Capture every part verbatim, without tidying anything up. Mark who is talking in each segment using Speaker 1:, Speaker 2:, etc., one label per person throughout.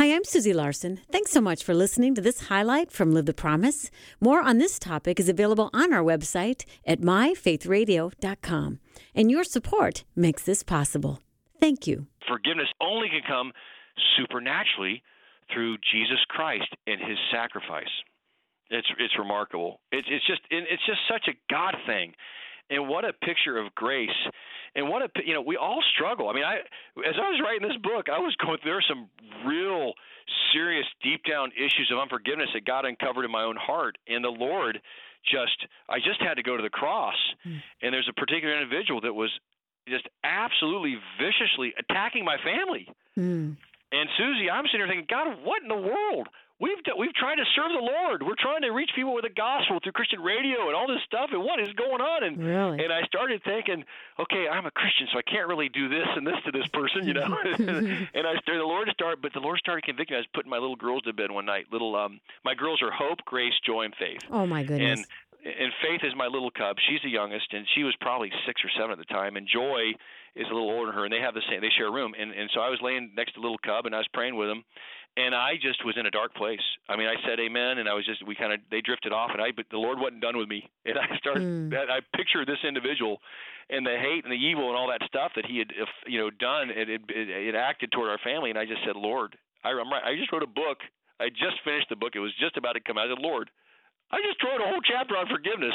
Speaker 1: Hi, I'm Susie Larson. Thanks so much for listening to this highlight from Live the Promise. More on this topic is available on our website at my faith radio dot com. And your support makes this possible. Thank you.
Speaker 2: Forgiveness only can come supernaturally through Jesus Christ and his sacrifice. It's it's remarkable. It's it's just it's just such a God thing. And what a picture of grace. And what a, you know, we all struggle. I mean, I, as I was writing this book, I was going, there were some real serious deep down issues of unforgiveness that God uncovered in my own heart. And the Lord just, I just had to go to the cross. Mm. And there's a particular individual that was just absolutely viciously attacking my family. Mm. And Susie, I'm sitting here thinking, God, what in the world? We've we've tried to serve the Lord. We're trying to reach people with the gospel through Christian radio and all this stuff. And what is going on? And
Speaker 1: really?
Speaker 2: and I started thinking, okay, I'm a Christian, so I can't really do this and this to this person, you know. and I started the Lord started, but the Lord started convicting me. I was putting my little girls to bed one night. Little um, my girls are Hope, Grace, Joy, and Faith.
Speaker 1: Oh my goodness.
Speaker 2: And and Faith is my little cub. She's the youngest, and she was probably six or seven at the time. And Joy is a little older than her, and they have the same. They share a room. And and so I was laying next to little cub, and I was praying with them. And I just was in a dark place. I mean, I said amen, and I was just, we kind of, they drifted off, and I, but the Lord wasn't done with me. And I started, mm. I pictured this individual and the hate and the evil and all that stuff that he had, you know, done, it, it, it, it acted toward our family. And I just said, Lord, I, I'm right, I just wrote a book. I just finished the book. It was just about to come out. I said, Lord, I just wrote a whole chapter on forgiveness.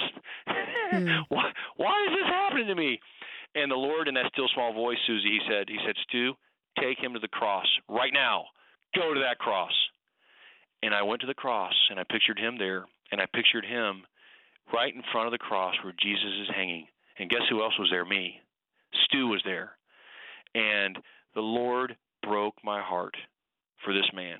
Speaker 2: Mm. why, why is this happening to me? And the Lord, in that still small voice, Susie, he said, he said, Stu, take him to the cross right now. Go to that cross. And I went to the cross, and I pictured him there, and I pictured him right in front of the cross where Jesus is hanging. And guess who else was there? Me. Stu was there. And the Lord broke my heart for this man.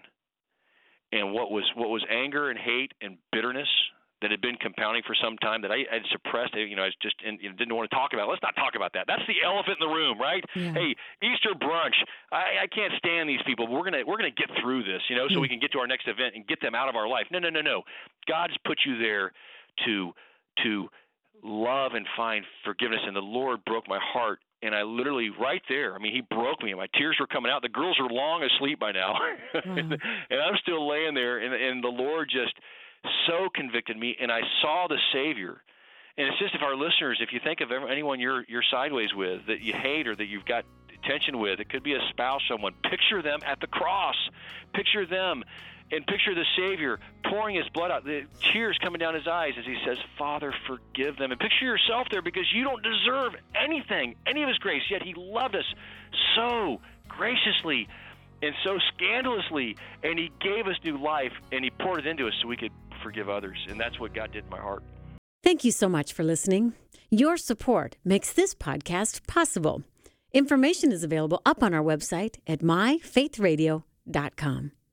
Speaker 2: And what was what was anger and hate and bitterness that had been compounding for some time that I had suppressed, you know, I was just in, you know, didn't want to talk about. Let's not talk about that. That's the elephant in the room, right? Yeah. Hey, Easter brunch. I, I can't stand these people. We're gonna we're gonna get through this, you know, so mm. we can get to our next event and get them out of our life. No, no, no, no. God's put you there to to love and find forgiveness, and the Lord broke my heart. And I literally, right there, I mean, he broke me, and my tears were coming out. The girls are long asleep by now, mm. and, and I'm still laying there, and, and the Lord just so convicted me, and I saw the Savior. And it's just, if our listeners, if you think of anyone you're you're sideways with, that you hate or that you've got tension with, it could be a spouse, someone, picture them at the cross. Picture them, and picture the Savior pouring his blood out, the tears coming down his eyes as he says, Father, forgive them. And picture yourself there, because you don't deserve anything, any of his grace, yet he loved us so graciously and so scandalously, and he gave us new life, and he poured it into us so we could forgive others. And that's what God did in my heart.
Speaker 1: Thank you so much for listening. Your support makes this podcast possible. Information is available up on our website at my faith radio dot com.